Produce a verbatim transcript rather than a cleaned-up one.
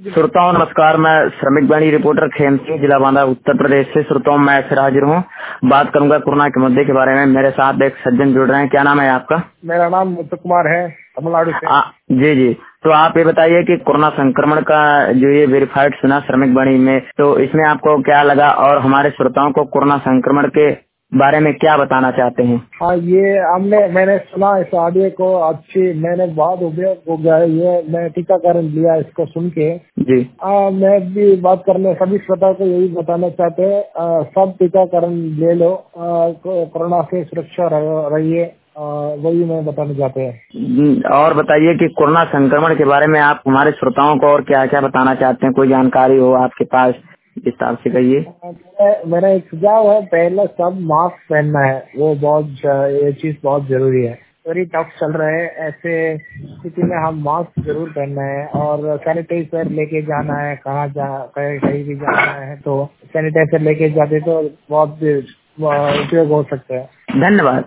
श्रोताओं नमस्कार, मैं श्रमिक वाणी रिपोर्टर खेम सिंह, जिला बांदा, उत्तर प्रदेश से। श्रोताओं मैं फिर हाजिर हूँ, बात करूंगा कोरोना के मुद्दे के बारे में। मेरे साथ एक सज्जन जुड़ रहे हैं। क्या नाम है आपका? मेरा नाम मुत्तु कुमार है, तमिलनाडु से। आ, जी जी तो आप ये बताइए कि कोरोना संक्रमण का जो ये वेरीफाइड सुना श्रमिक वाणी में, तो इसमें आपको क्या लगा और हमारे श्रोताओं को कोरोना संक्रमण के बारे में क्या बताना चाहते हैं? हाँ, ये हमने मैंने सुना इस ऑडियो को, अच्छी मैंने बहुत उपयोग हो गया है ये। मैं टीकाकरण लिया इसको सुन के जी। आ, मैं भी बात करने सभी श्रोताओं को यही बताना चाहते हैं, सब टीकाकरण ले लो, कोरोना से सुरक्षा रहिए, वही मैं बताना चाहते हैं। और बताइए कि कोरोना संक्रमण के बारे में आप हमारे श्रोताओं को और क्या क्या बताना चाहते हैं? कोई जानकारी हो आपके पास, इस हिसाब से कहिए। मेरा एक सुझाव है, पहले सब मास्क पहनना है, वो बहुत ये चीज बहुत जरूरी है। वेरी टफ चल रहे हैं, ऐसे स्थिति में हम मास्क जरूर पहनना है और सैनिटाइजर लेके जाना है। कहाँ जा कहीं कहीं भी जाना है तो सैनिटाइजर लेके जाते तो बहुत उपयोग हो सकता है। धन्यवाद।